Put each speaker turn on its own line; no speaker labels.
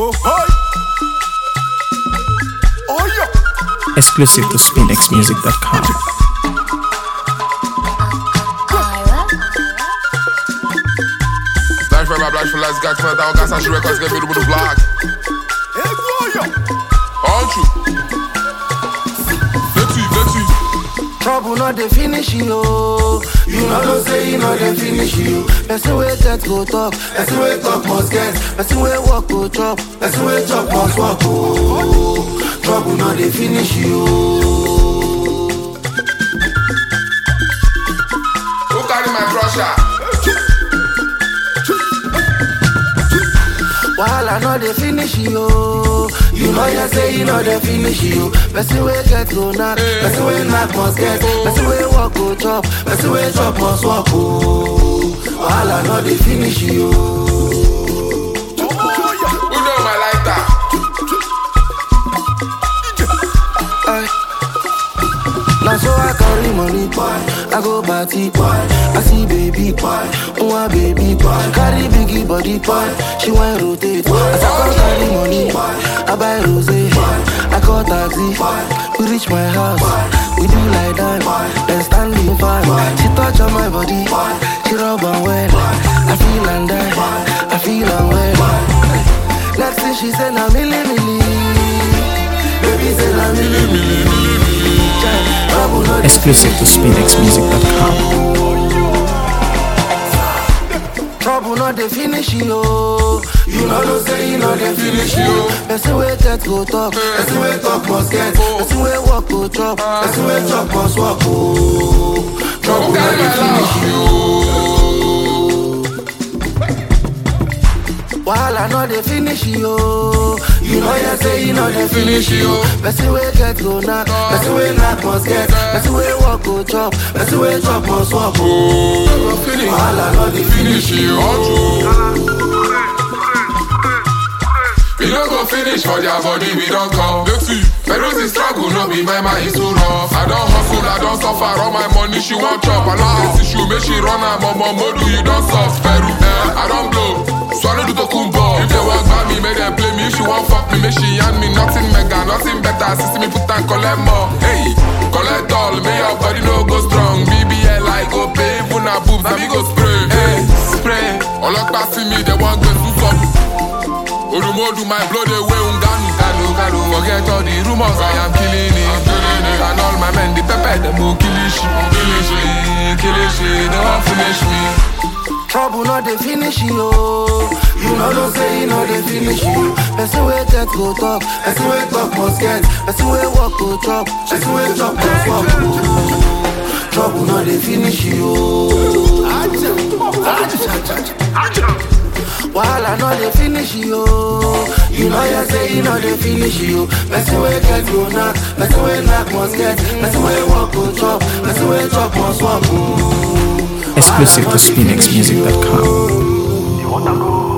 Oh, hi. Oh, yeah.
Exclusive to SpinXmusic.com.
Black for my black for last guy, come down, gas, I should records, get me to the block.
Hey, boy, yeah.
Aren't you? Let's see.
Trouble not the finish you. You know no say you know the finish you. Person way get go talk, person way talk must get, person way walk go chop, person way chop must walk. Oh, trouble not the finish you.
Who carry my crusher?
While I know they finish you. You know you say you know they finish you. Person way get go knock, person way knock must get, person way walk go chop, person way chop must walk. Oh, while I know they finish you.
Who know my lighter?
Now so I carry money, I go party, I see baby, oh baby, carry biggie body, she want rotate. As I come carry money, I buy rosé, I call taxi, we reach my house, we do like that, then standing fine. She touch on my body, she rub and well, I feel and die, I feel and well. Next thing she said, na milli, baby said, na milli.
Exclusive to SpinXmusic.com.
Trouble not the finish you. You know no say you know the finish you. Person way get go talk, person way talk must get, person way walk go chop, person way chop must walk. Oh, trouble not the finish you. While I know they finish you. You know you say you know they finish you. Person way get go knock, person way knock must get, person way walk go chop, person way chop must walk. Oh, while I know they finish you.
We don't go finish for their body, we don't come. Let's see. Ferozi struggle, no be my mind is too rough. I don't hustle, I don't suffer, all my money she want chop. I like issue, make she run her mama modu, you don't soft. Peru, I don't blow, swallow the kumbo. If they want by me, make them play me. If she want fuck me, make she hand me nothing mega, nothing better. Sister me put and collect more. Hey, collect all, may your body no go strong. BBL I go pay, put na boobs, and me go spray. Hey, spray. All up passing me, they want go to stop. Odumodu my blood away unganu Kalu forget all the rumors I am killing it And all my men the pepper them go kilishi They won't finish me.
Trouble not they finish you. You know no say you know they finish you. Person way get go talk, person way talk must get, person way walk go chop, person way chop must walk. Trouble not they finish you. While I know they finish you. You know you say you know they finish you. Person way get go knock, person way knock must get, person way walk go chop, person way chop must walk.
Exclusive to SpinXmusic.com.
You wanna go?